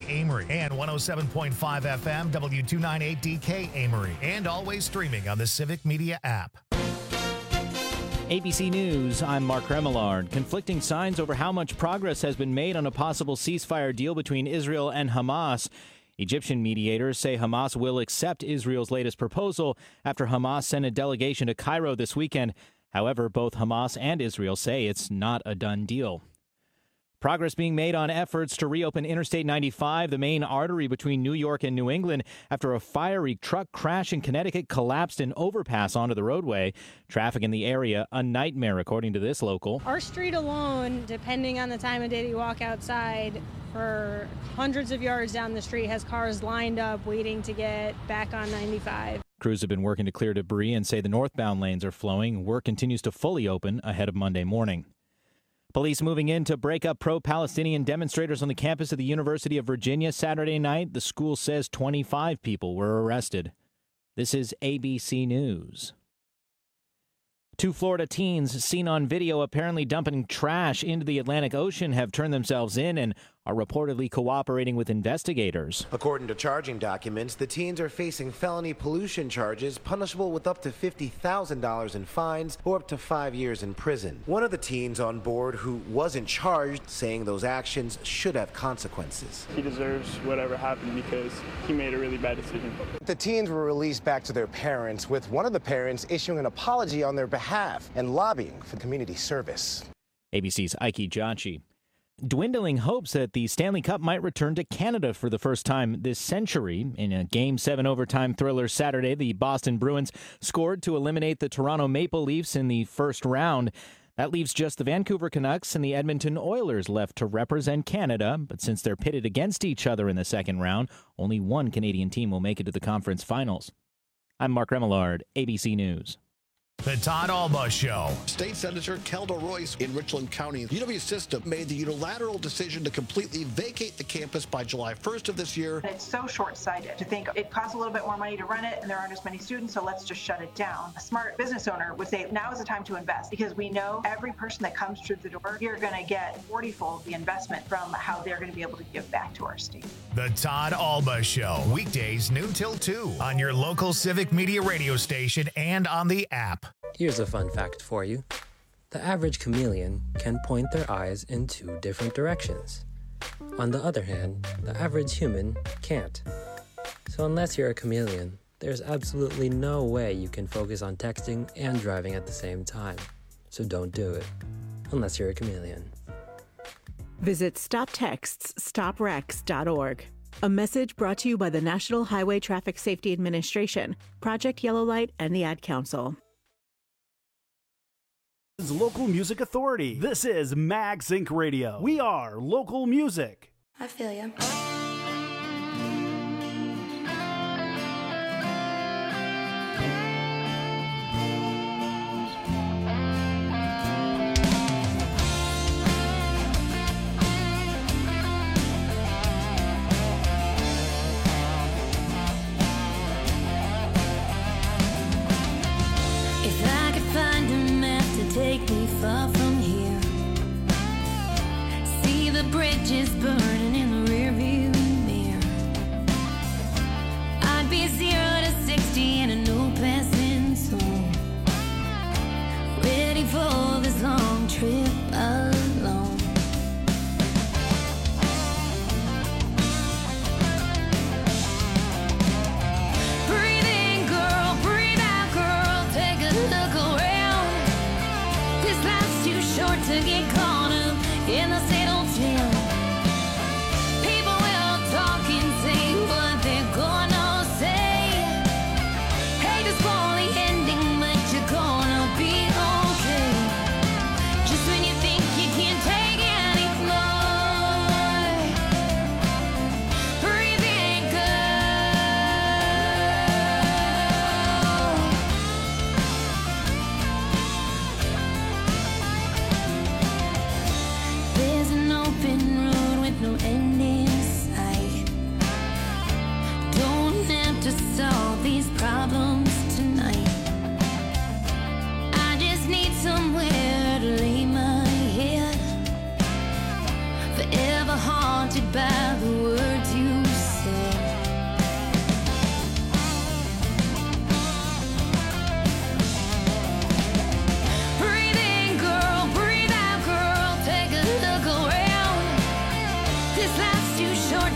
Amory, and 107.5 FM W298DK Amory, and always streaming on the Civic Media app. ABC News, I'm Mark Remillard. Conflicting signs over how much progress has been made on a possible ceasefire deal between Israel and Hamas. Egyptian mediators say Hamas will accept Israel's latest proposal after Hamas sent a delegation to Cairo this weekend. However, both Hamas and Israel say it's not a done deal. Progress being made on efforts to reopen Interstate 95, the main artery between New York and New England, after a fiery truck crash in Connecticut collapsed an overpass onto the roadway. Traffic in the area, a nightmare, according to this local. Our street alone, depending on the time of day that you walk outside, for hundreds of yards down the street has cars lined up waiting to get back on 95. Crews have been working to clear debris and say the northbound lanes are flowing. Work continues to fully open ahead of Monday morning. Police moving in to break up pro-Palestinian demonstrators on the campus of the University of Virginia Saturday night. The school says 25 people were arrested. This is ABC News. 2 Florida teens seen on video apparently dumping trash into the Atlantic Ocean have turned themselves in and are reportedly cooperating with investigators. According to charging documents, the teens are facing felony pollution charges punishable with up to $50,000 in fines or up to 5 years in prison. One of the teens on board who wasn't charged saying those actions should have consequences. He deserves whatever happened because he made a really bad decision. The teens were released back to their parents, with one of the parents issuing an apology on their behalf and lobbying for community service. ABC's Ike Jachi. Dwindling hopes that the Stanley Cup might return to Canada for the first time this century. In a Game 7 overtime thriller Saturday, the Boston Bruins scored to eliminate the Toronto Maple Leafs in the first round. That leaves just the Vancouver Canucks and the Edmonton Oilers left to represent Canada. But since they're pitted against each other in the second round, only one Canadian team will make it to the conference finals. I'm Mark Remillard, ABC News. The Todd Alba Show. State Senator Kelda Royce in Richland County. UW System made the unilateral decision to completely vacate the campus by July 1st of this year. It's so short-sighted to think it costs a little bit more money to run it and there aren't as many students, so let's just shut it down. A smart business owner would say now is the time to invest because we know every person that comes through the door, you're going to get 40-fold the investment from how they're going to be able to give back to our state. The Todd Alba Show. Weekdays noon till 2 on your local Civic Media radio station and on the app. Here's a fun fact for you. The average chameleon can point their eyes in 2 different directions. On the other hand, the average human can't. So unless you're a chameleon, there's absolutely no way you can focus on texting and driving at the same time. So don't do it, unless you're a chameleon. Visit StopTextsStopWrecks.org. A message brought to you by the National Highway Traffic Safety Administration, Project Yellow Light, and the Ad Council. Local Music Authority. This is Mag Sync Radio. We are local music. I feel ya. Take me far from here. See the bridges burning in the rearview mirror. I'd be 0 to 60 in a no passing zone. Ready for this long trip alone. Breathe in, girl, breathe out, girl. Take a look around. This life's too short to get caught up in the same old town. People will talk and say what they're gonna say. Hate to spoil the ending, but you're gonna be okay. Just when you think you can't take anymore, breathe in, girl. There's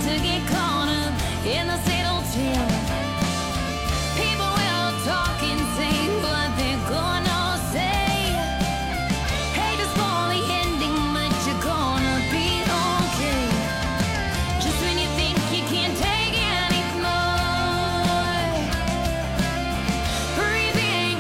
to get caught up in the same old tale. People will talk and say what they're gonna say. Hate to spoil the ending, but you're gonna be okay. Just when you think you can't take anymore, breathe in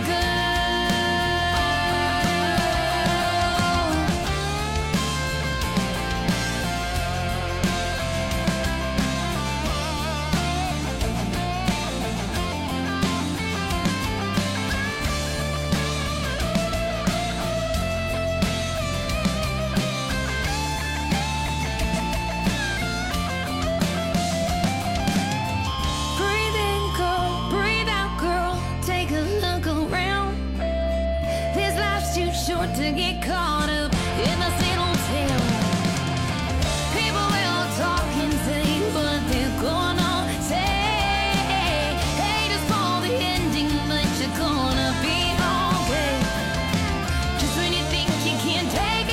Breathe in, girl, breathe out, girl. Take a look around. This life's too short to get caught up in the same old tale. People will talk and say what they're gonna say. Hate to spoil the ending, but you're gonna be okay. Just when you think you can't take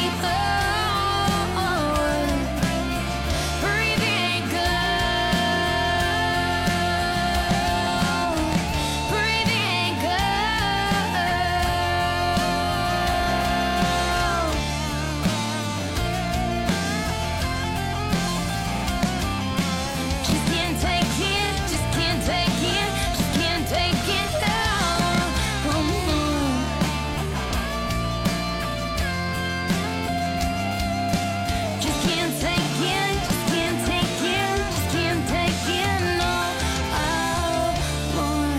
anymore, breathe in, girl. Breathe in, just can't take it, just can't take it, just can't take it no more. Just can't take it, just can't take it, just can't take it no more.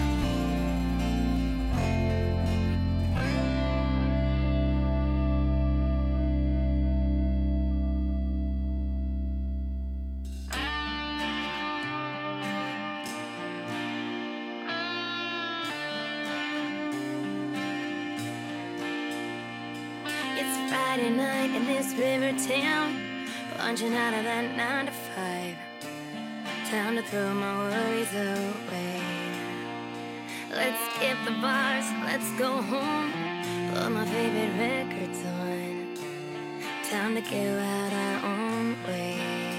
It's Friday night in this river town, punching out of that 9 to 5. Time to throw my worries away. Let's skip the bars, let's go home. Put my favorite records on. Time to go out our own way.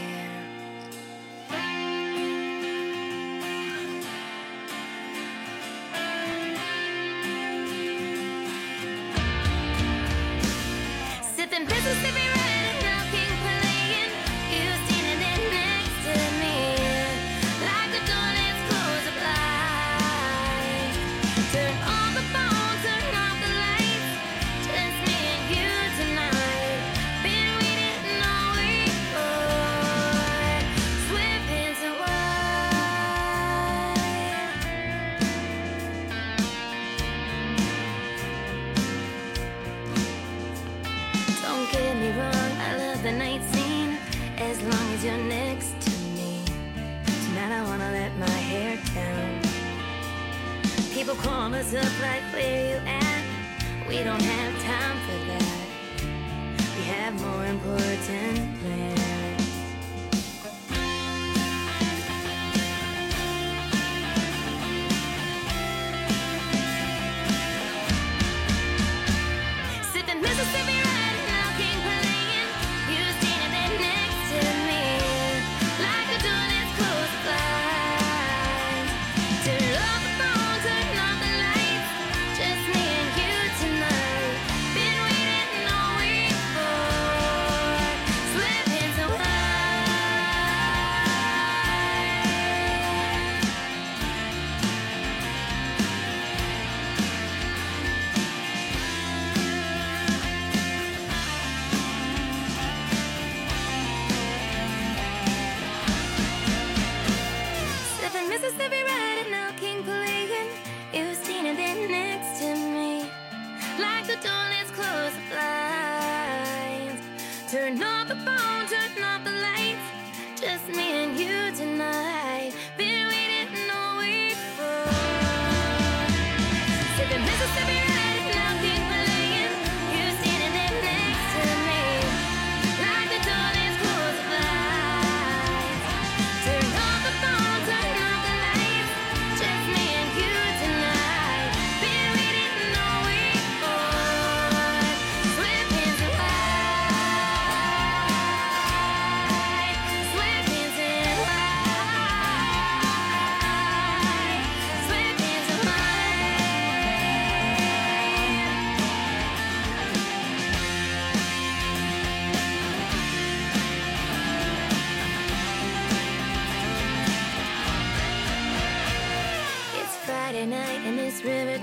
Sipping Mississippi Red and now King playing. You standing there next to me, like the door that's closed up light. Turn on the phone, turn off the lights. Just me and you tonight. Been waiting all week for swift into Don't get me wrong, I love the night scene, as long as you're next to me. Tonight I wanna let my hair down. People call us up like, where you at? We don't have time for that. We have more important plans. Sipping Mississippi Red and now King playing. You standing there next to me, like a door that's closed blind. Turn off the phone, turn off the lights. Just me and you tonight. Been waiting all week for slip into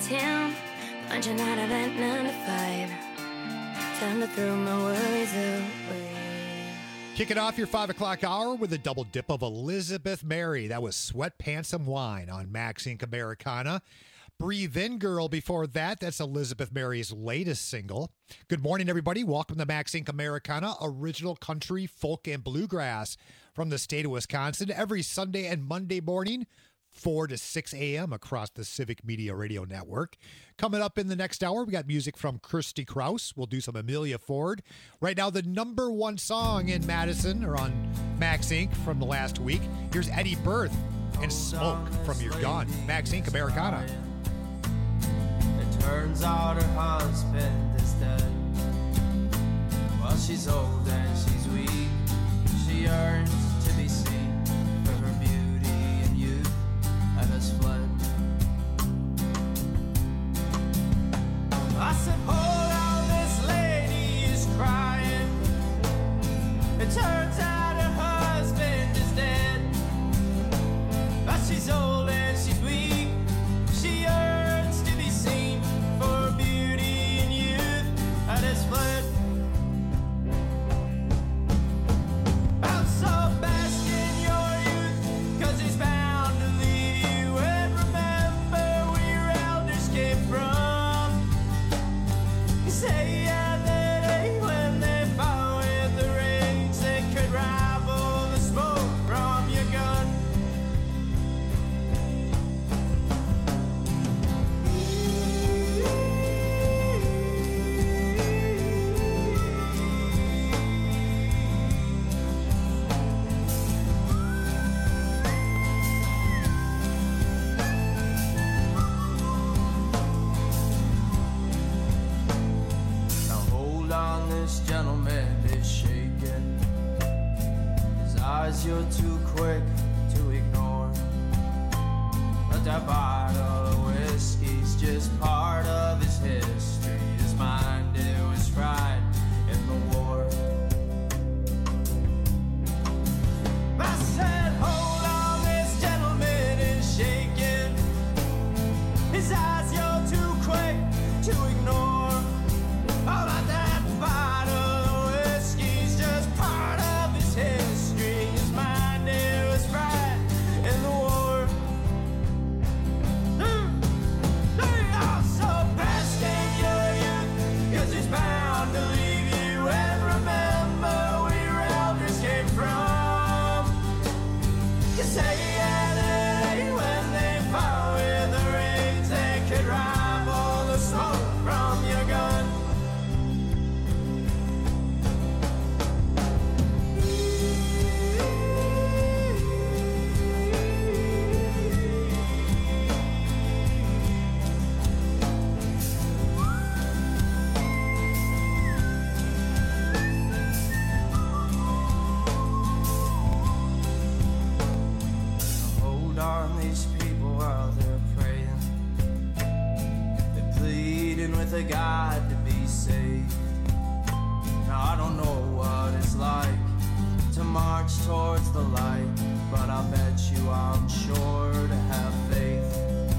town, punching out of that 9 to 5. Time to throw my worries away. Kicking off your 5 o'clock hour with a double dip of Elizabeth Mary. That was Sweatpants and Wine on Max Inc. Americana. Breathe In Girl before that. That's Elizabeth Mary's latest single. Good morning, everybody. Welcome to Max Inc. Americana, original country, folk, and bluegrass from the state of Wisconsin. Every Sunday and Monday morning, 4 to 6 a.m. across the Civic Media Radio Network. Coming up in the next hour, we got music from Kirsty Krause. We'll do some Amelia Ford. Right now, the number one song in Madison, or on Max Inc. from the last week. Here's Eddie Berth and Smoke from Your Gun. Max Inc. Americana. It turns out her husband is dead. Well, she's old and she's weak. She yearns to be seen for her beauty and youth that has fled. I said, hold on, this lady is crying. It turns out her husband is dead. But she's old and she's weak. She yearns to be seen for her beauty and youth that has fled. I'm so bask in your youth, 'cause he's bound to leave you. And remember where your elders came from. You say yeah, that day when they fought with the rage, they could rival the smoke from your gun. Now hold on, this gentleman is shaking. His eyes you're too quick to ignore. But that bottle of whiskey's just part of his history. His mind, it was fried in the war. I said, hold on, this gentleman is shaking. His eyes you're too quick to ignore. All of that bottle of whiskey's just part of his history. His mind, it was fried in the war. Also bask in your youth, 'cause he's bound to leave you. And remember where your elders came from. You say yeah, that day when they fought with the rage, they could rival the smoke from your gun. Hold on, these people while they're praying. They're pleading with a God to be saved. Now I don't know what it's like to march towards the light, but I bet you I'm sure to have faith.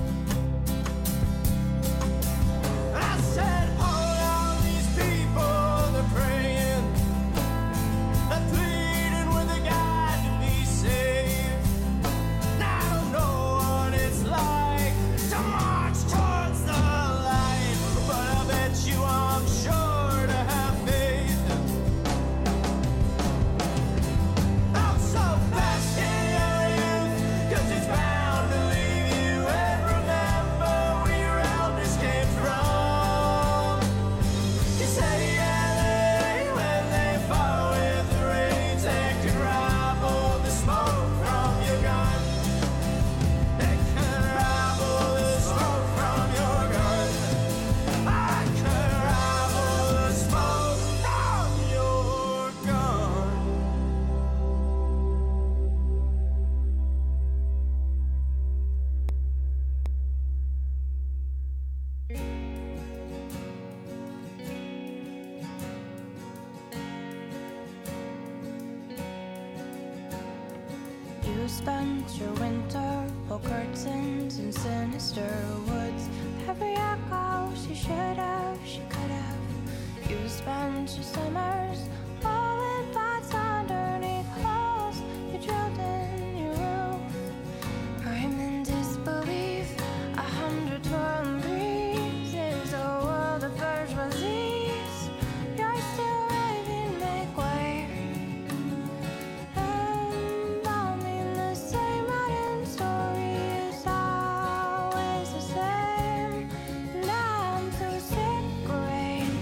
I said, hold on, these people, they're praying. They're pleading with a God to be saved. Now I don't know what it's like to march towards the light, but I bet you I'm sure to have faith. I'm so You spent your winter pull curtains in sinister woods. Every echo she should have, she could have. You spent your summers all in pots underneath holes you drilled in your roof. I'm in disbelief. 100 twirling breezes, a world of bourgeoisies. You're still raving, make way. Embalming the same modern story is always the same. And I'm so sick of rain.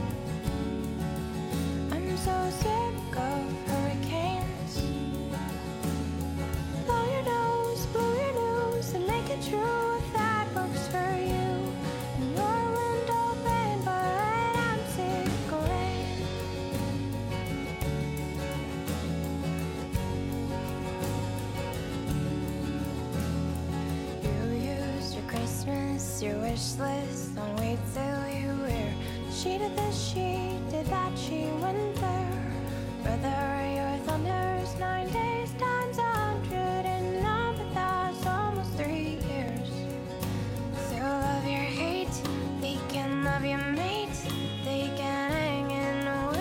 I'm so sick of hurricanes. Blow your nose, and make it true if that works for you. And your window pane, but I'm sick of rain. You used your Christmas, your wish list on wait till you wear. She did this, she did that, she went there. Brother, your thunder's 9 days times 100 and none, but that's almost 3 years. Through love your hate, they can love your mate, they can hang in wait.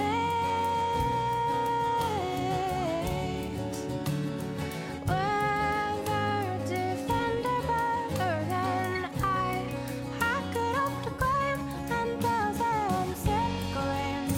Weather defender better than I could hope to claim, and they'll say I'm sick of rain.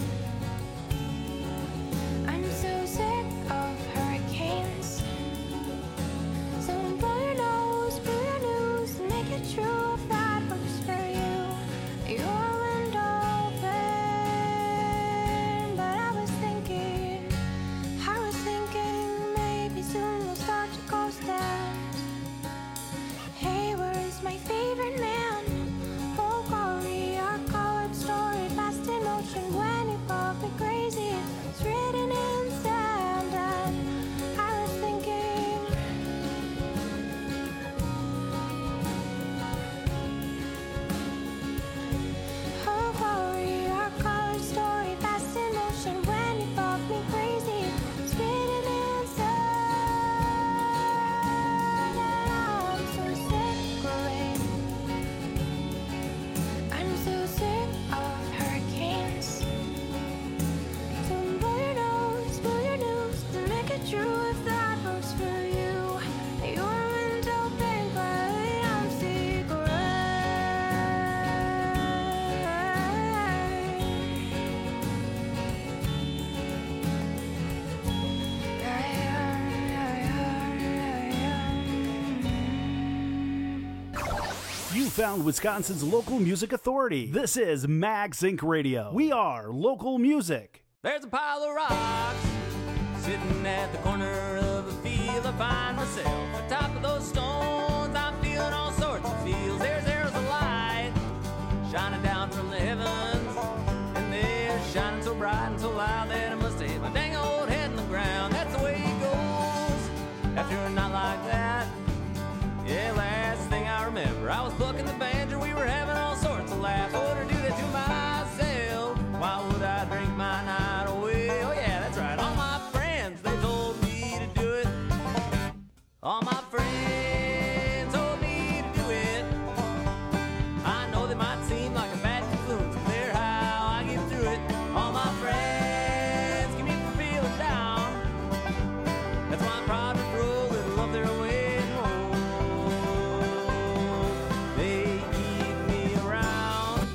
I'm so sick of hurricanes. So blow your nose, and make it true if that works for you. Your window pane, but I was thinking maybe soon we'll start to coast down. Hey, where's my favorite man? Oh, glory, our colored story fast in motion when you love me crazy. It's written in sand, and I was thinking. Oh, glory, our colored story fast in motion when you love me crazy. It's written in sand, and I'm so sick of rain. I'm so sick of hurricanes. So blow your nose, and make it true if that works for you. Your window pane, but I'm sick of rain. You found Wisconsin's local music authority. This is Mag Zinc Radio. We are local music. There's a pile of rocks sitting at the corner of a field. I find myself atop of those stones. I'm feeling all sorts of feels. There's a light shining down from the heavens, and they're shining so bright and so loud that I must hit my dang old head in the ground. That's the way it goes after a night like that. Yeah, last thing I remember, I was plucking the banjo. We were having all sorts of laughs. I wouldn't do that to myself. Why would I drink my night away? Oh yeah, that's right. All my friends, they told me to do it. All my friends told me to do it. I know they might seem like a bad influence, but they're how I get through it. All my friends keep me from feeling down. That's why I'm proud to throw a little of their way home. They keep me around.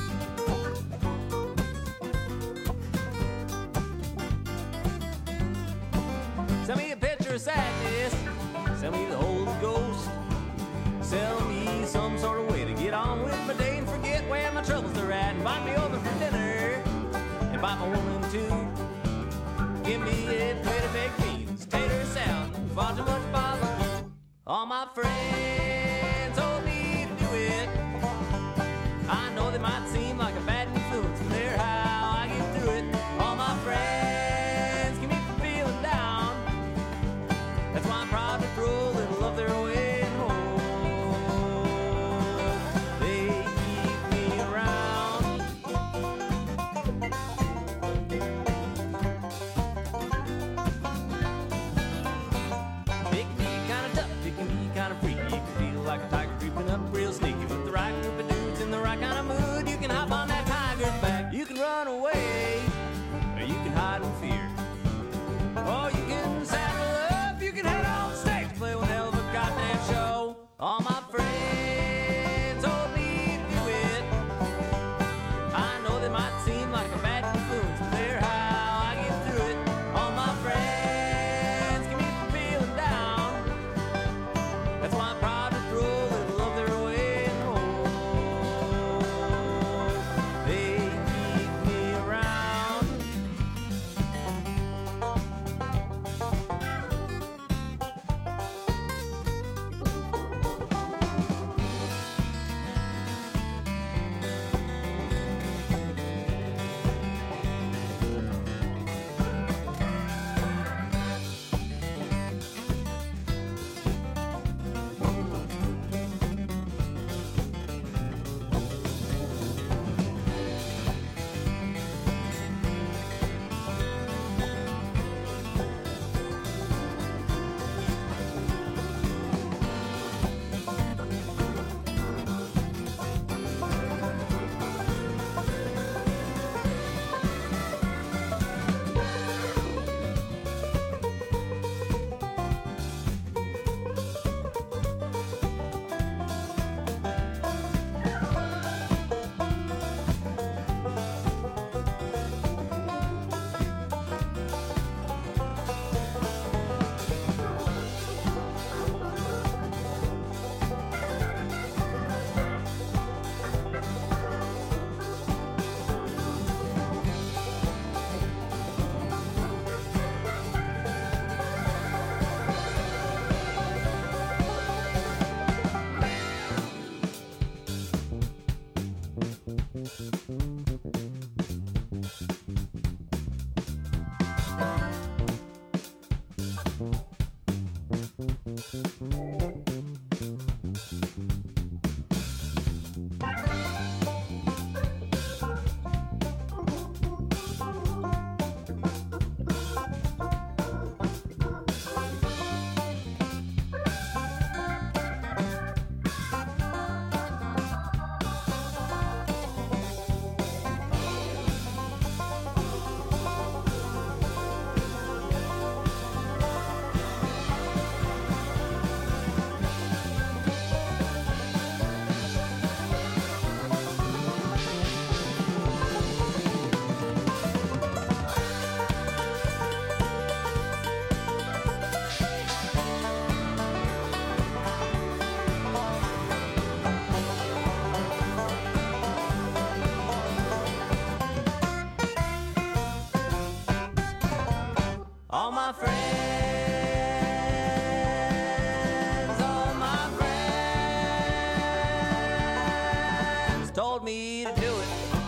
Sell me a picture of sadness. Sell me the Holy Ghost. Sell me some sort of way to get on with my day and forget where my troubles are at. Invite me over for dinner. Invite my woman too. Give me a plate of baked beans, tater salad, far too much bother. All my friends told me to do it. I know they might seem like a bad influence, but they're how I get through it. All my friends keep me from feeling down. That's why I'm proud to throw a little of their way home. They keep me around. Big All my friends, told me to do it.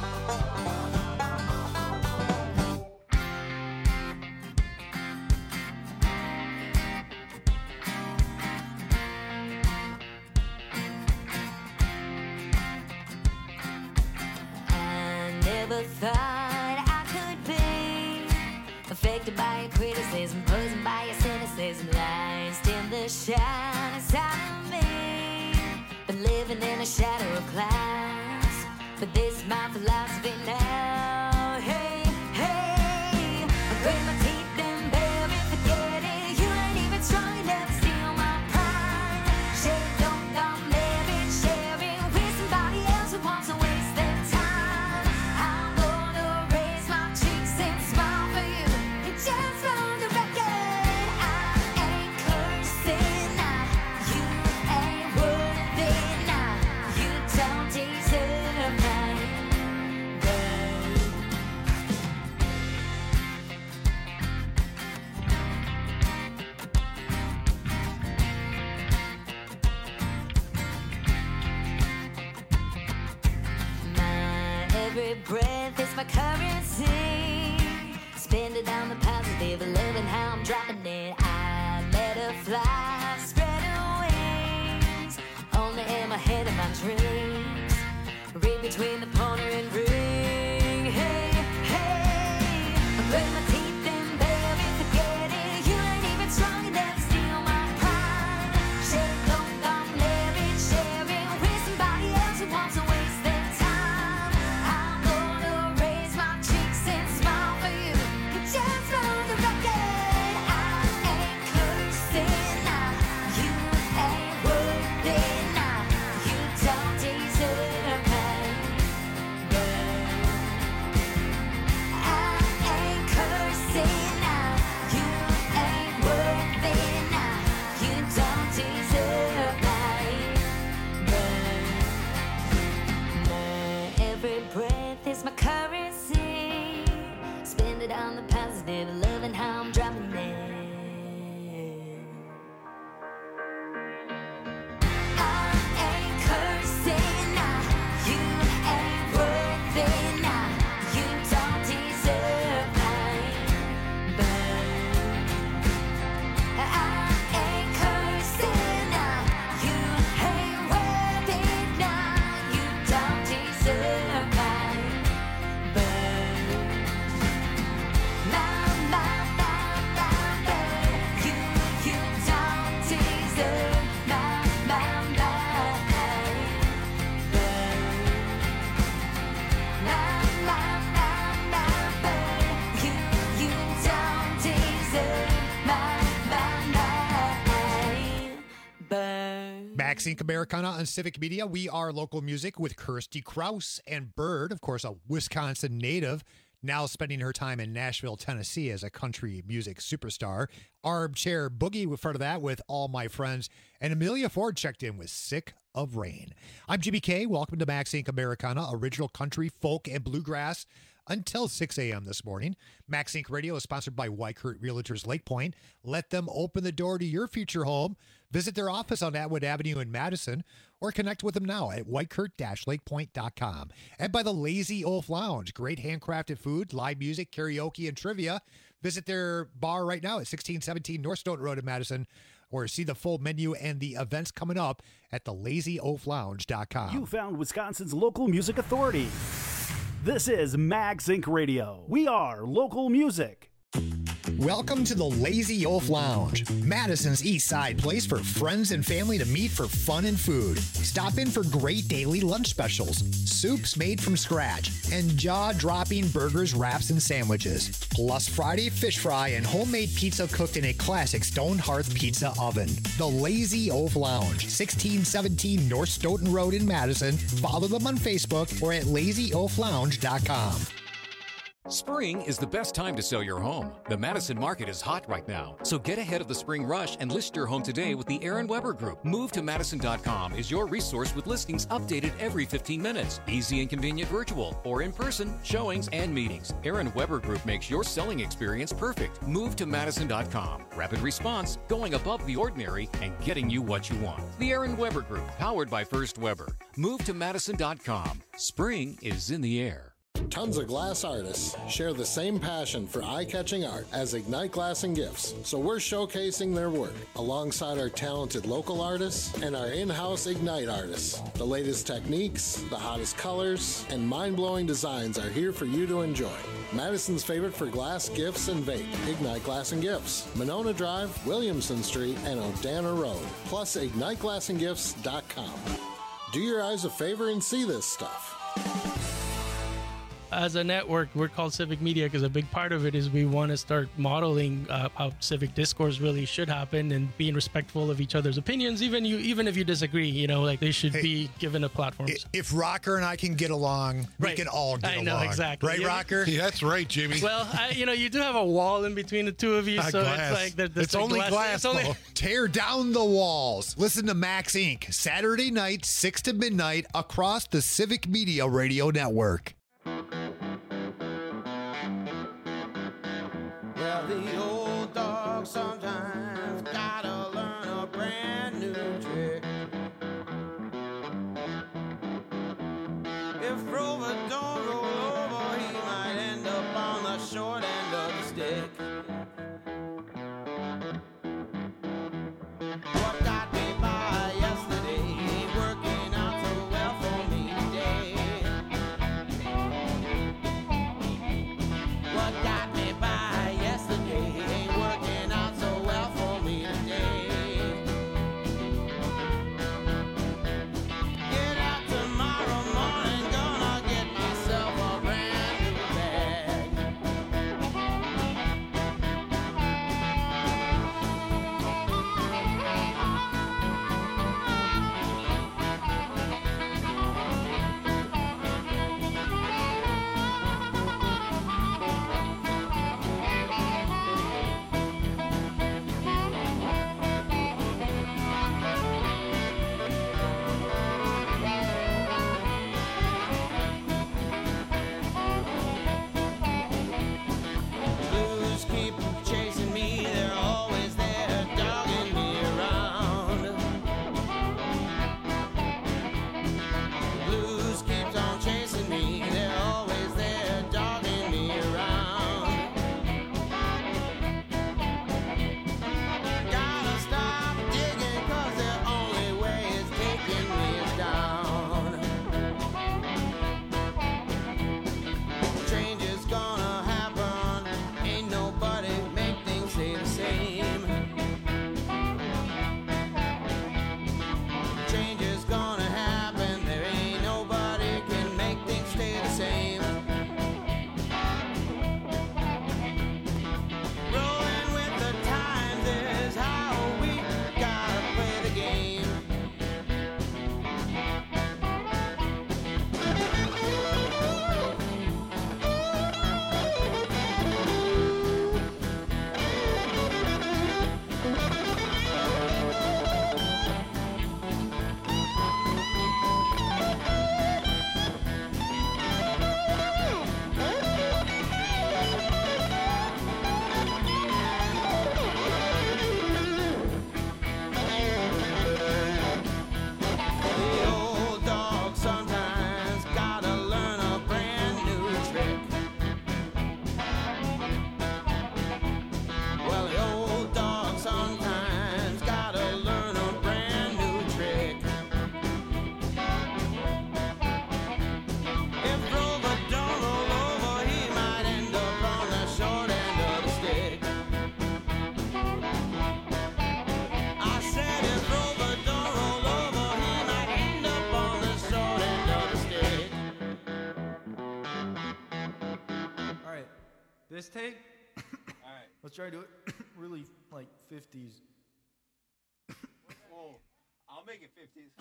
I never thought I could be affected by your criticism, poisoned by your cynicism, lies in the shine inside of me. Been living in a shadow of clouds, but this is my philosophy now. Hey, hey, I grit my teeth and baby, forget it. You ain't even strong enough to steal my pride. Share, don't come, baby, share it with somebody else who wants to waste their time. I'm gonna raise my cheeks and smile for you. Just for the record, I ain't cursing now. You ain't worth it now. You don't deserve my love. My every breath is my currency. Spend it on the positive, loving how I'm dropping it. I let her fly, spread her wings. Only in my head of my dreams. Read between the pointer and ring. Hey, hey, I grit my teeth and baby, forget it. You ain't even strong enough to steal my pride. Share, don't come, let it, share it with somebody else who wants to waste their time. I'm gonna raise my cheeks and smile for you. Just for the record, I ain't cursing now. You ain't worth it now. You don't deserve my love. I ain't cursing now. You ain't worth it now. You don't deserve my love. My every breath is my currency. Spend it on the positive, loving how I'm dropping it. I ain't cursing now. You ain't worth it now. You don't deserve my love. I ain't cursing now. You ain't worth it now. You don't deserve my love. You don't deserve Maxine Americana on Civic Media. We are local music with Kirsty Kraus and Bird, of course, a Wisconsin native, now spending her time in Nashville, Tennessee as a country music superstar. Armchair Boogie in front of that with All My Friends. And Amelia Ford checked in with Sick of Rain. I'm Jimmy K. Welcome to Maxine Americana, original country, folk, and bluegrass until 6 a.m. this morning. Max Inc. Radio is sponsored by Whitekert Realtors Lake Point. Let them open the door to your future home. Visit their office on Atwood Avenue in Madison or connect with them now at whitekert-lakepoint.com. And by the Lazy Wolf Lounge. Great handcrafted food, live music, karaoke, and trivia. Visit their bar right now at 1617 North Stoughton Road in Madison or see the full menu and the events coming up at thelazy-oaf-lounge.com. You found Wisconsin's local music authority. This is Mag Zinc Radio. We are local music. Welcome to the Lazy Oaf Lounge, Madison's East Side place for friends and family to meet for fun and food. Stop in for great daily lunch specials, soups made from scratch, and jaw-dropping burgers, wraps, and sandwiches. Plus Friday fish fry and homemade pizza cooked in a classic stone hearth pizza oven. The Lazy Oaf Lounge, 1617 North Stoughton Road in Madison. Follow them on Facebook or at lazyoaflounge.com. Spring is the best time to sell your home. The Madison market is hot right now, so get ahead of the spring rush and list your home today with the Aaron Weber Group. MoveToMadison.com is your resource with listings updated every 15 minutes. Easy and convenient virtual or in-person showings and meetings. Aaron Weber Group makes your selling experience perfect. MoveToMadison.com. Rapid response, going above the ordinary, and getting you what you want. The Aaron Weber Group, powered by First Weber. MoveToMadison.com. Spring is in the air. Tons of glass artists share the same passion for eye-catching art as Ignite Glass and Gifts, so we're showcasing their work alongside our talented local artists and our in-house Ignite artists. The latest techniques, the hottest colors, and mind-blowing designs are here for you to enjoy. Madison's favorite for glass, gifts, and vape, Ignite Glass and Gifts, Monona Drive, Williamson Street, and Odana Road, plus IgniteGlassandGifts.com. Do your eyes a favor and see this stuff. As a network, we're called Civic Media because a big part of it is we want to start modeling how civic discourse really should happen and being respectful of each other's opinions, even if you disagree. You know, like they should be given a platform. If Rocker and I can get along, we can all get along. I know, exactly. Right, Rocker? Yeah, that's right, Jimmy. Well, you do have a wall in between the two of you, so glass. it's like it's only glass. Tear down the walls. Listen to Max Inc. Saturday night, 6 to midnight, across the Civic Media Radio Network. Well, the old dog sometimes gotta learn a brand new trick. If Rover don't roll over, he might end up on the short end of the stick. What got me by yesterday ain't working out so well for me today. What got me by yesterday ain't working out so well for me today. Get out tomorrow morning, gonna get me take? All right. Let's try to do it really like 50s. Whoa. I'll make it 50s.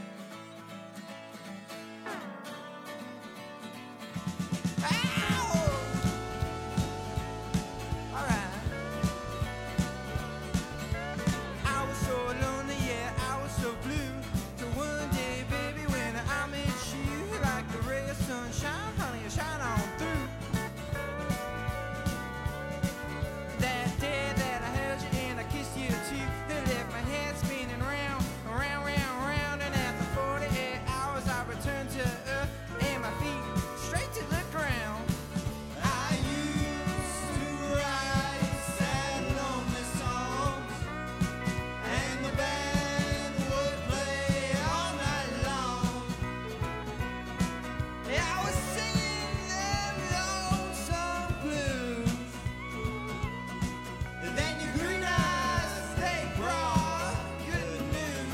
I was so lonely, yeah, I was so blue. Till one day, baby, when I met you, like the ray of sunshine, honey, you shine on through. That day that I held you and I kissed you too, that left my head spinning round, round, round, round. And after 48 hours, I returned to earth and my feet straight to the ground. I used to write sad, lonely songs, and the band would play all night long. I was singing them lonesome blues. And then your green eyes, they brought good news.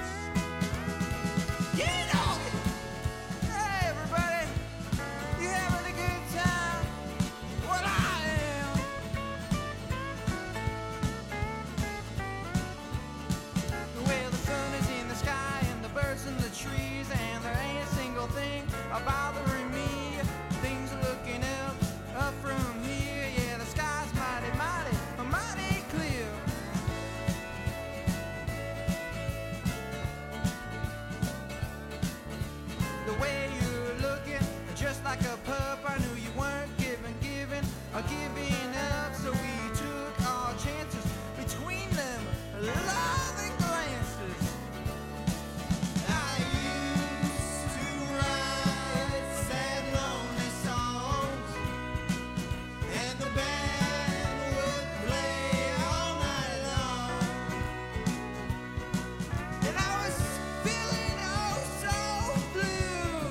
You know it. Hey, everybody, you having a good time? Well, I am. Well, the sun is in the sky and the birds in the trees, and there ain't a single thing bothering me. Things are looking up from here. Yeah, the sky's mighty, mighty, mighty clear. The way you're looking, just like a pup, I knew you weren't giving up. So we took our chances between them loving glances. I used to write sad, lonely songs, and the band would play all night long. And I was feeling oh so blue.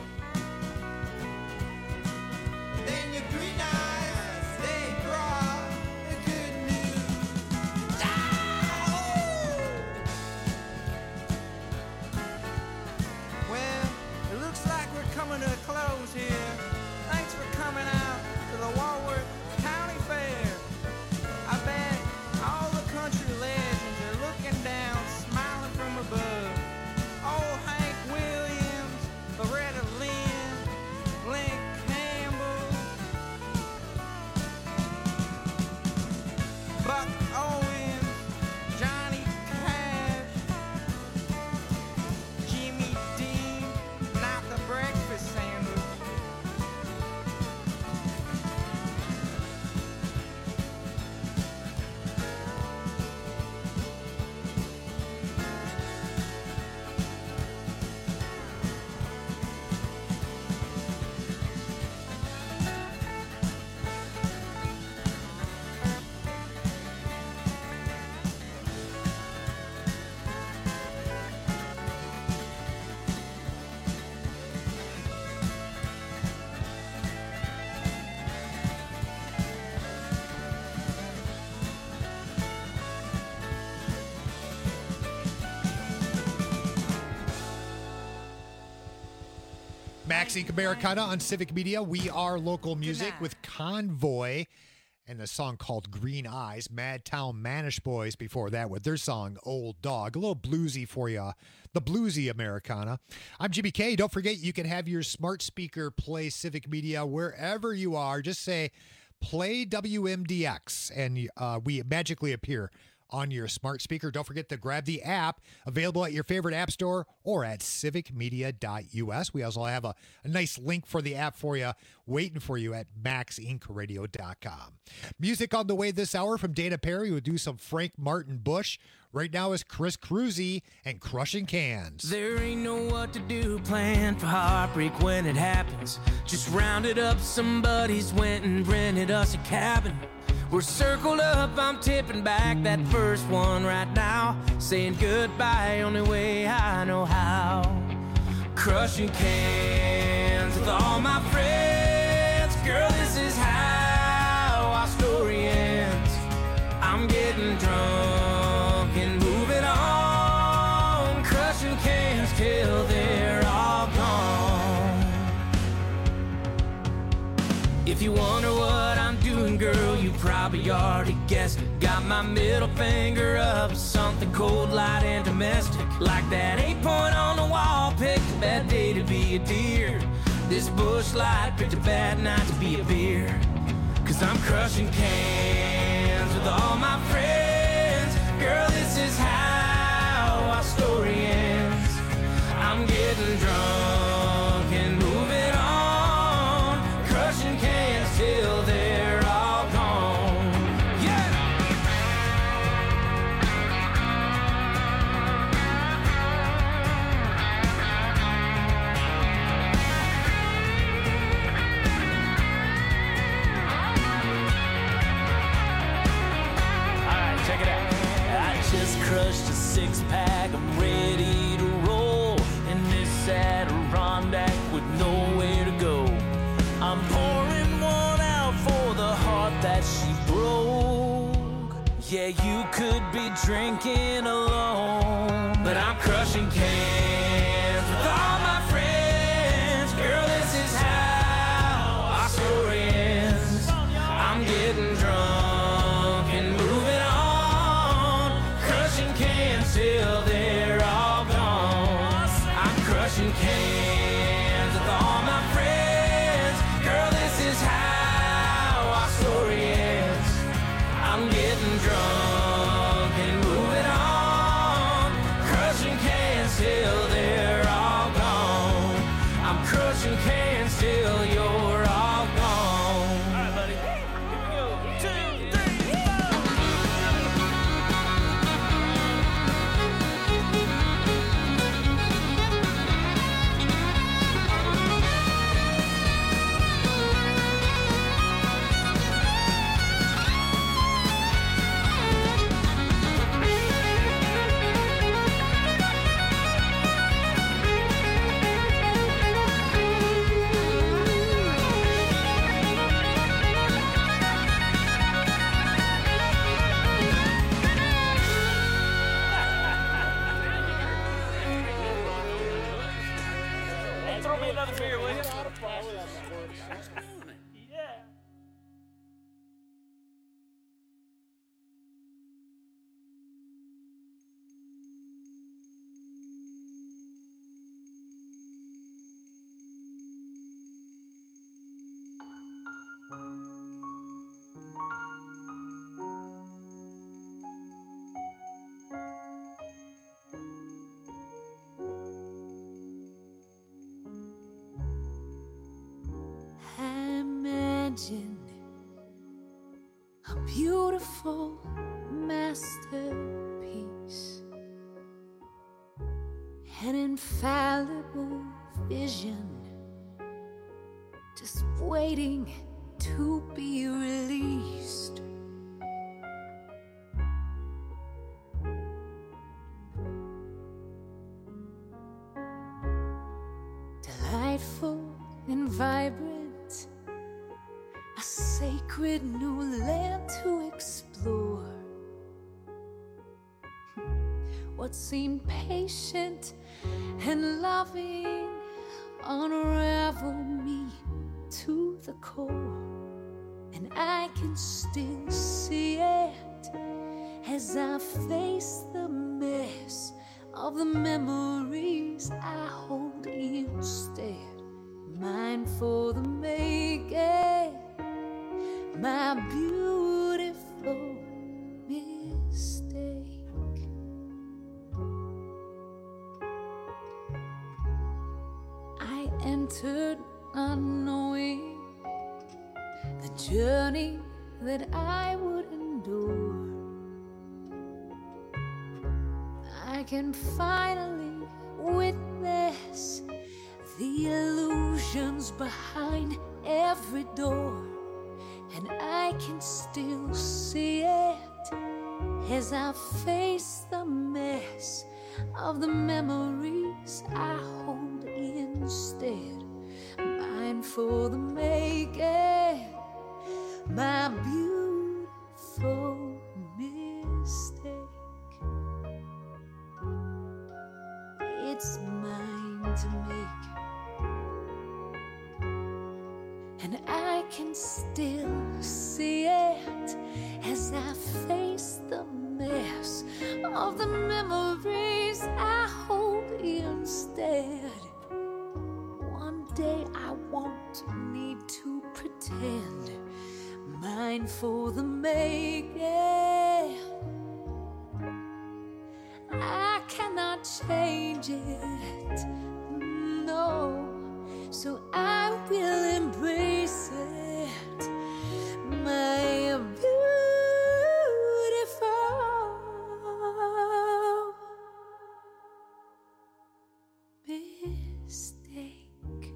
Then your green eyes, they brought the good news. Well, it looks like we're coming to a close here. Thanks for coming out to the Walworth County Fair. I bet all the country legends are looking down, smiling from above. Old Hank Williams, Loretta Lynn, Glenn Campbell, Buck Owens, Johnny Cash, Jimmy Dean, not the breakfast sandwich. Max Inc. Americana on Civic Media. We are local music with Convoy and the song called Green Eyes. Madtown Manish Boys before that with their song Old Dog. A little bluesy for you. The bluesy Americana. I'm Jimmy K. Don't forget you can have your smart speaker play Civic Media wherever you are. Just say play WMDX and we magically appear on your smart speaker. Don't forget to grab the app available at your favorite app store or at civicmedia.us. We also have a nice link for the app for you waiting for you at maxincradio.com. Music on the way this hour from Dana Perry. We'll do some Frank Martin Bush. Right now is Chris Cruzy and Crushing Cans. There ain't no what to do, plan for heartbreak when it happens. Just rounded up some buddies, went and rented us a cabin. We're circled up, I'm tipping back that first one right now, saying goodbye only way I know how. Crushing cans with all my friends. Girl, this is how our story ends. I'm getting drunk and moving on, crushing cans till they're all gone. If you wonder what I'm doing, probably already guessed it. Got my middle finger up, something cold, light, and domestic. Like that 8-point on the wall, picked a bad day to be a deer. This bush light picked a bad night to be a beer. Cause I'm crushing cans with all my friends. Girl, this is how our story ends. I'm getting drunk and moving on, crushing cans till they're all gone. Yeah! Alright, check it out. I just crushed a 6-pack, I'm ready to roll in this Adirondack with nowhere to go. I'm pouring one out for the heart that she broke. Yeah, you could be drinking alone, but I'm crushing cans with all my friends. Girl, this is how our story ends. I'm getting drunk and moving on, crushing cans till they're all gone. I'm crushing cans with all my friends. Girl, this is how our story ends. I'm getting drunk and moving on, crushing cans till they're all gone. I'm crushing cans till you're all gone. All right, buddy. Here we go. 2, 3, 4. Throw me another beer, will you? Yeah. Imagine a beautiful masterpiece, an infallible vision, just waiting to be released. Delightful and vibrant, a sacred new land to explore. What seemed patient and loving unravel me to the core, and I can still see it as I face the mess of the memories I hold instead. Mine for the making, my beautiful mistake. I entered unknowing the journey that I would endure. I can finally witness the illusions behind every door, and I can still see it as I face the mess of the memories I hold instead. Mine for the making, my beautiful mistake. It's mine to make, and I can still see it as I face the mess of the memories I hold instead. One day I won't need to pretend, mine for the making. I cannot change it, no, so I will embrace it, my beautiful mistake.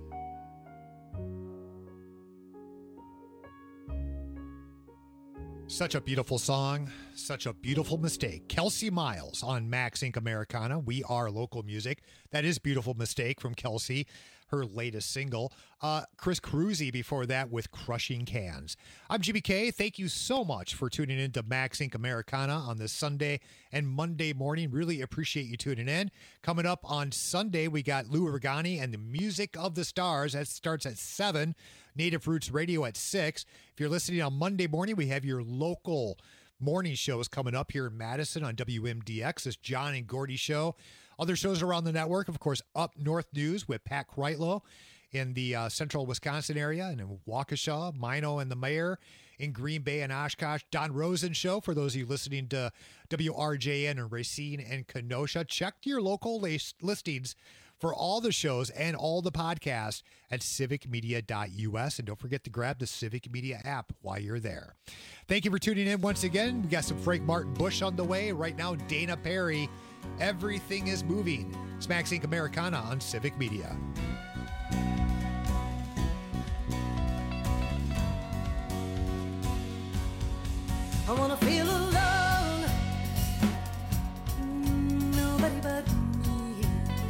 Such a beautiful song, such a beautiful mistake. Kelsey Miles on Max Inc. Americana. We are local music. That is Beautiful Mistake from Kelsey, her latest single. Chris Cruzy before that with Crushing Cans. I'm GBK. Thank you so much for tuning in to Max Inc. Americana on this Sunday and Monday morning. Really appreciate you tuning in. Coming up on Sunday, we got Lou Regani and the Music of the Stars. That starts at 7. Native Roots Radio at 6. If you're listening on Monday morning, we have your local morning shows coming up here in Madison on WMDX. This John and Gordy show. Other shows around the network, of course, Up North News with Pat Kreitlow in the central Wisconsin area and in Waukesha, Mino and the Mayor in Green Bay and Oshkosh. Don Rosen show for those of you listening to WRJN and Racine and Kenosha. Check your local listings for all the shows and all the podcasts at civicmedia.us. And don't forget to grab the Civic Media app while you're there. Thank you for tuning in once again. We got some Frank Martin Bush on the way. Right now, Dana Perry. Everything is moving. It's Max Inc. Americana on Civic Media. I wanna feel alone. Nobody but me.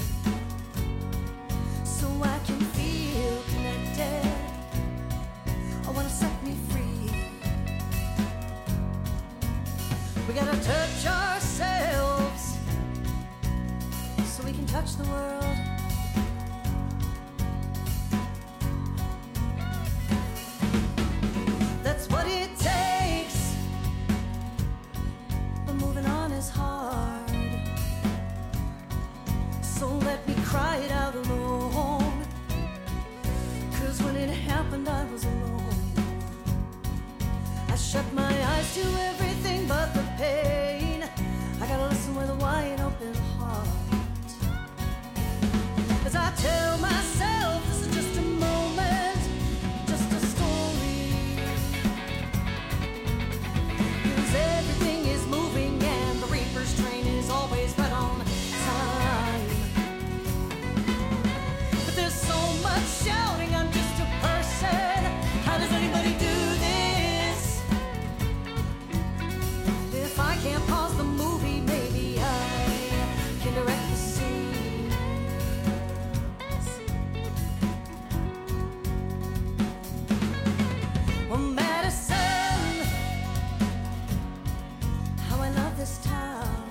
So I can feel connected. I wanna set me free. We gotta touch ourselves so we can touch the world. That's what it takes. But moving on is hard. So let me cry it out alone. 'Cause when it happened I was alone. I shut my eyes to everything but the pain. I gotta listen with a wide open heart. As I tell myself this is just a moment, just a story. 'Cause everything is moving and the Reaper's train is always right on time. But there's so much shouting, I'm just a person. How does anybody do this? If I can't pause the movie, maybe I can direct the scene. Well, Madison, how I love this town.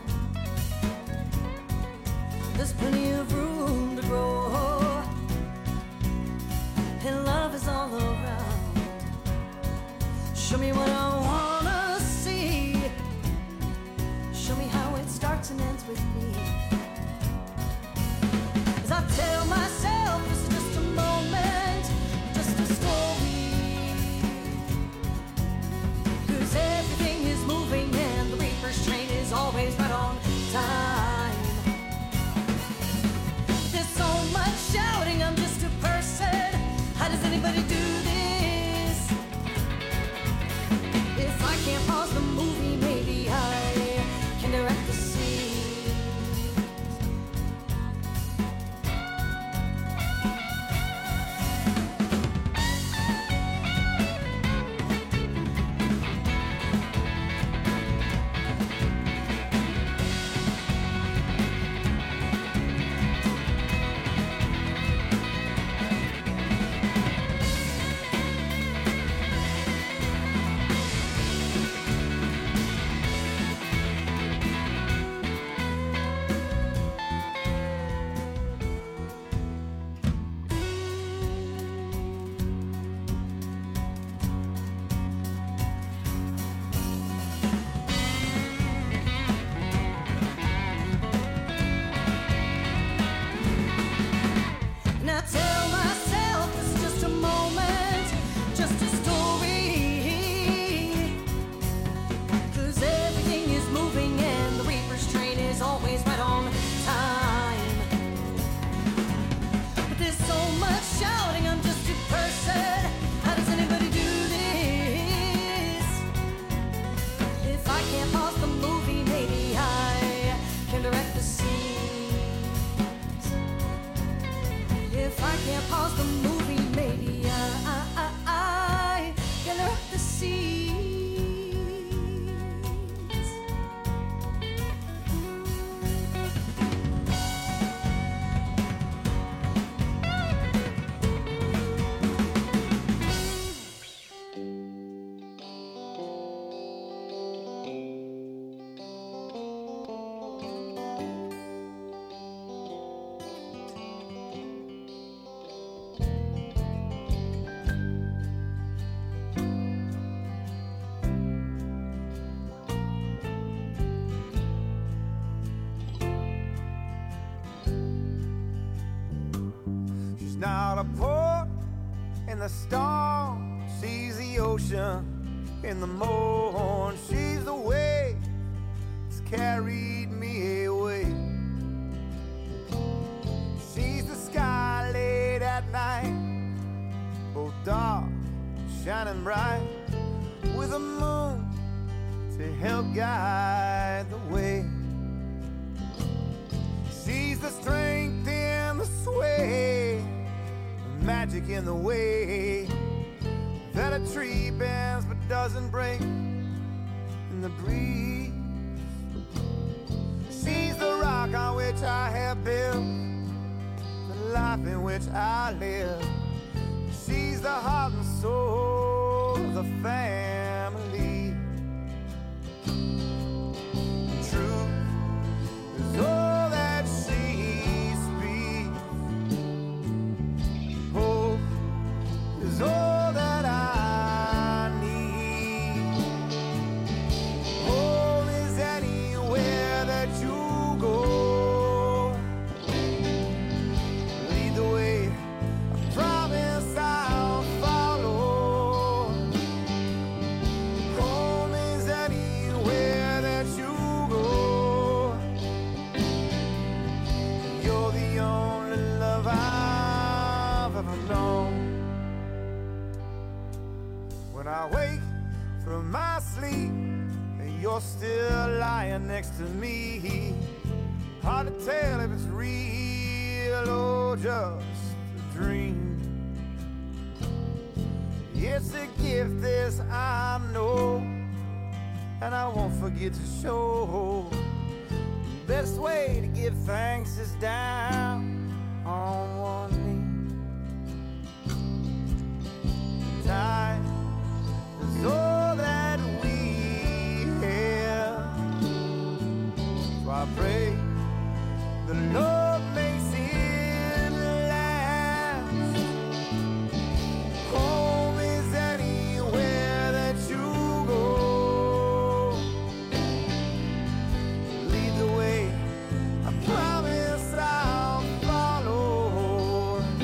There's plenty of room to grow, and love is all around. Show me what I wanna see. Show me how it starts and ends with me. As I tell myself this is just a moment, just a story. 'Cause everything is moving and the Reaper's train is always right on time. She's not a port in the storm. She's the ocean in the morn. She's the wave that's carried me away. She's the sky late at night, both dark, shining bright, with a moon to help guide the way. She's the strength in the sway, the magic in the way that a tree bends but doesn't break in the breeze. She's the rock on which I have built the life in which I live. She's the heart and soul of the family. Truth is all that she speaks. Hope is all that I need. Home is anywhere that you go. Lead the way, I promise I'll follow. Home is anywhere that you go. You're the only love I've ever known. When I wake from my sleep and you're still lying next to me, hard to tell if it's real or just a dream. It's a gift, this I know, and I won't forget to show. The best way to give thanks is down on one knee. Time is all that we have, so I pray the Lord makes it last. Home is anywhere that you go. Lead the way, I promise I'll follow.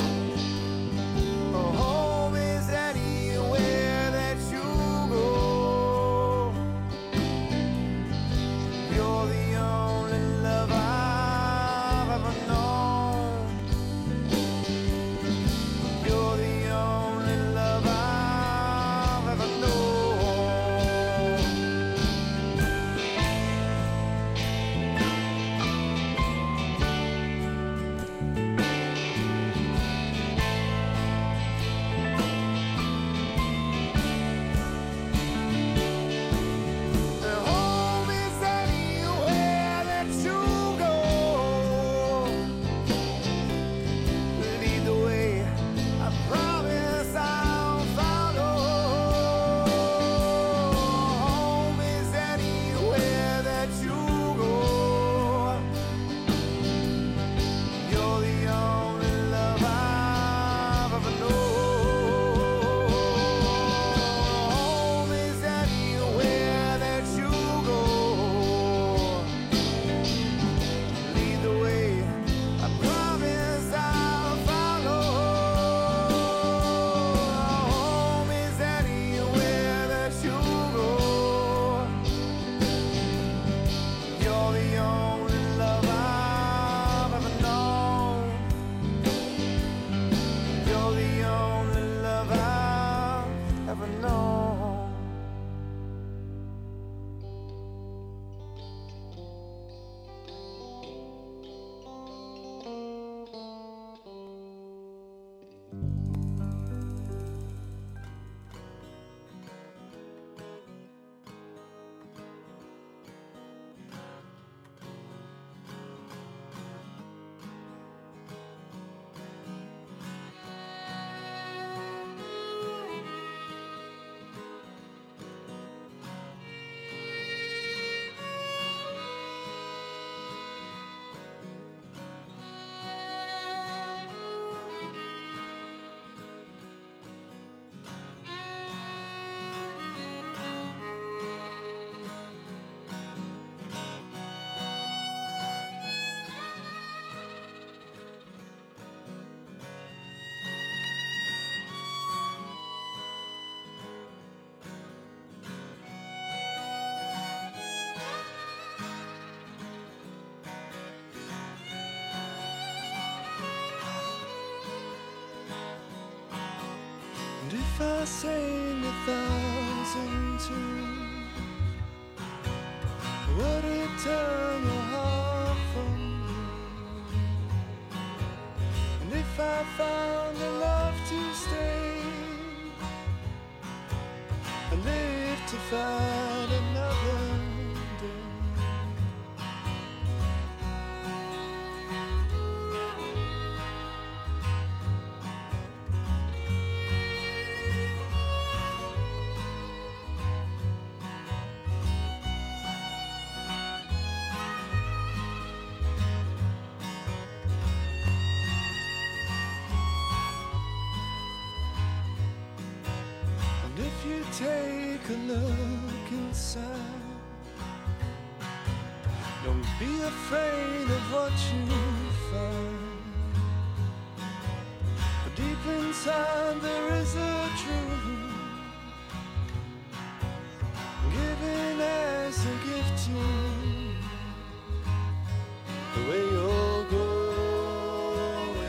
if I sang 1,000 tunes, would it turn your heart from me? And if I found enough to stay, I live to fight another day. And if you take a look inside, don't be afraid of what you find. For deep inside there is a truth, given as a gift to you. The way you're going,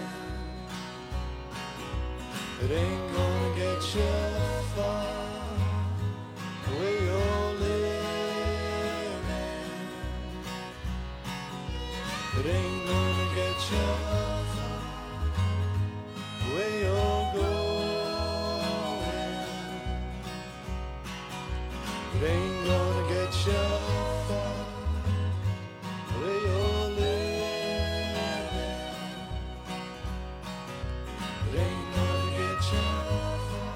it ain't gonna get you far. The way you're living, it ain't gonna get you far. The way you're going, it ain't gonna get you far. The way you're living, it ain't gonna get you far.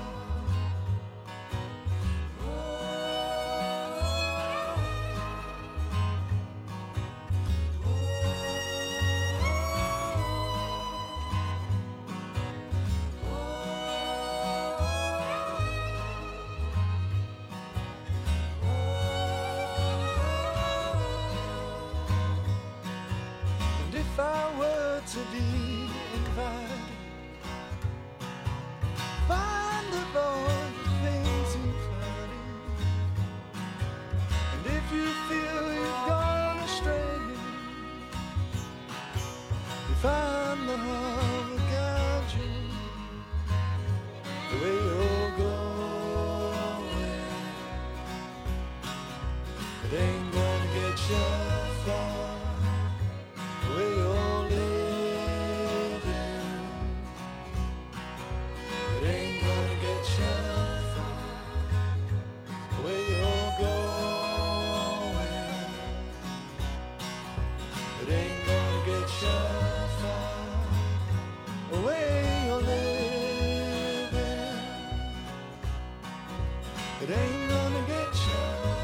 And if I were to be invited, find the void of things you've heard. And if you feel you've gone astray, you find the heart will guide you. The way you're going, it ain't gonna get you far. The way you're living, it ain't gonna get you far. The way you're going, it ain't gonna get you far. The way you're living, it ain't gonna get you far.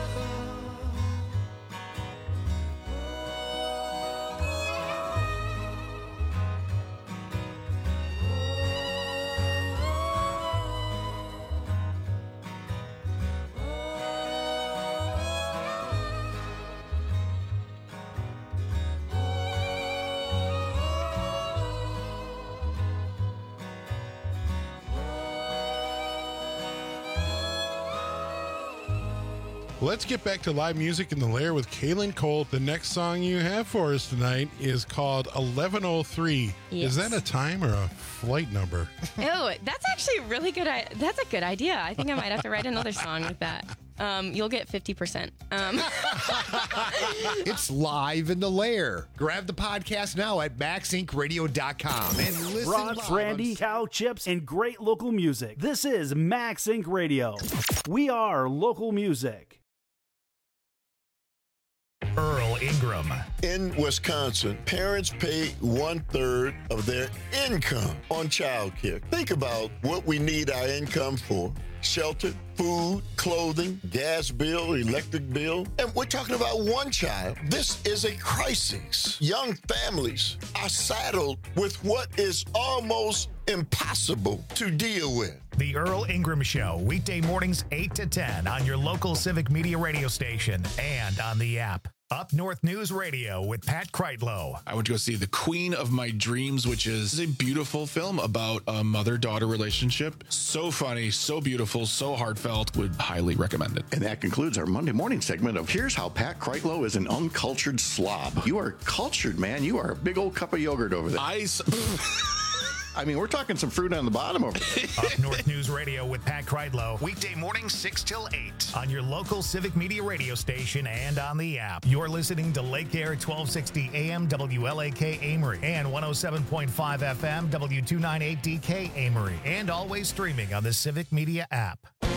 Let's get back to live music in the Lair with Kaylin Cole. The next song you have for us tonight is called 1103. Yes. Is that a time or a flight number? Oh, that's actually really good. That's a good idea. I think I might have to write another song with that. You'll get 50%. It's live in the Lair. Grab the podcast now at MaxIncRadio.com and listen Rod, live. Brandy, cow chips, and great local music. This is Max Inc. Radio. We are local music. Earl Ingram. In Wisconsin, parents pay 1/3 of their income on childcare. Think about what we need our income for. Shelter, food, clothing, gas bill, electric bill. And we're talking about one child. This is a crisis. Young families are saddled with what is almost impossible to deal with. The Earl Ingram Show, weekday mornings 8 to 10 on your local Civic Media radio station and on the app. Up North News Radio with Pat Kreitlow. I went to go see The Queen of My Dreams, which is a beautiful film about a mother-daughter relationship. So funny, so beautiful, so heartfelt. Would highly recommend it. And that concludes our Monday morning segment of Here's How Pat Kreitlow is an Uncultured Slob. You are cultured, man. You are a big old cup of yogurt over there. I mean, we're talking some fruit on the bottom over there. Up North News Radio with Pat Kreitlow. Weekday mornings 6 till 8 on your local Civic Media radio station and on the app. You're listening to Lake Air 1260 AM WLAK Amory and 107.5 FM W298DK Amory, and always streaming on the Civic Media app.